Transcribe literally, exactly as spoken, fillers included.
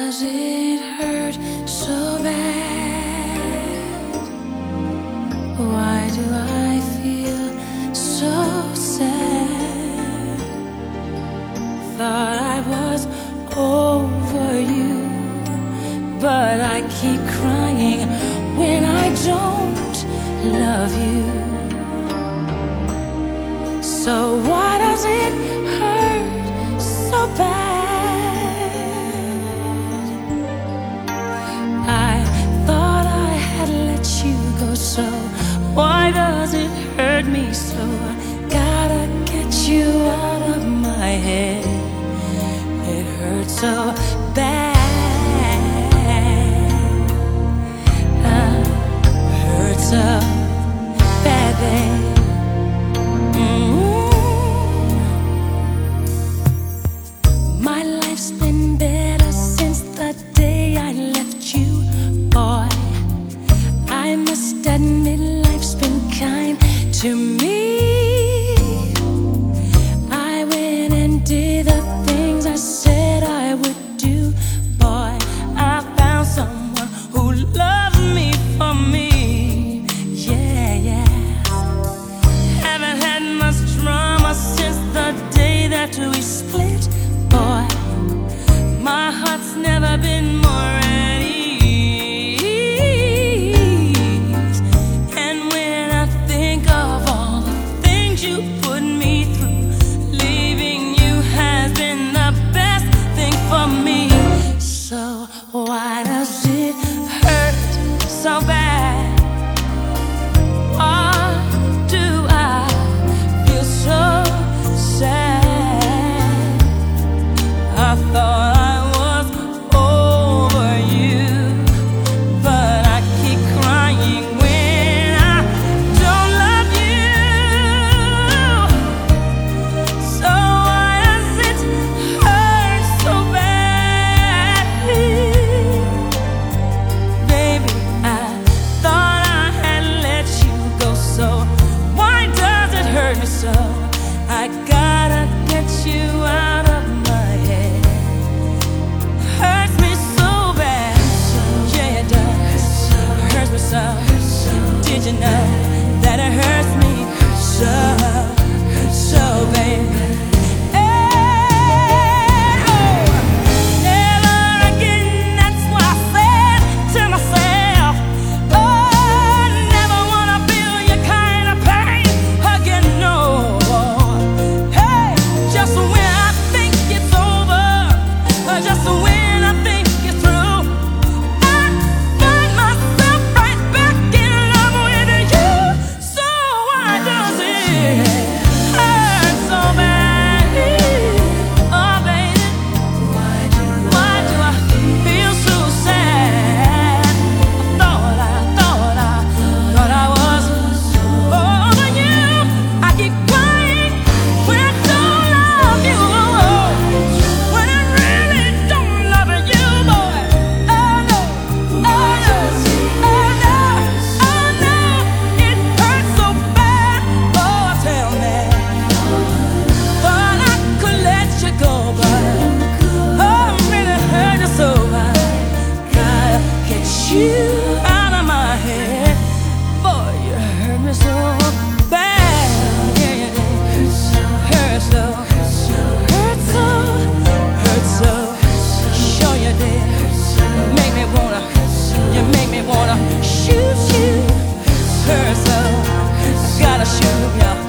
does it hurt so bad? Why do I feel so sad? Thought I was over you, but I keep crying when I don't love you. So why does it hurt so bad? I thought I had let you go, so why does it hurt me so? I gotta get you out of my head. It hurts so bad. Uh, hurts so bad, babe. My life's been better since the day I left you, boy. I must admit life's been kind to me. I went and did the things I said I would do, boy. I found someone who loved me for me. Yeah, yeah. Haven't had much drama since the day that we split, boy. My heart's never been more at ease. And when I think of all the things you put me through, leaving you has been the best thing for me. So why does it hurt so bad? Why do I feel so sad? I thought I was over you, but I keep crying when I don't love you. So why does it hurt so bad? Baby, I thought I had let you go, so why does it hurt me so? I gotta get you out of my head. Hurts me so bad. Yeah, it does. Hurts me so. Did you know that it hurts me so, so, baby? You out of my head, boy, you hurt me so bad. Yeah, yeah, yeah. Hurt so, hurt so, hurt so. Sure you did. Make me wanna, you make me wanna shoot you. Hurt so, I gotta shoot you.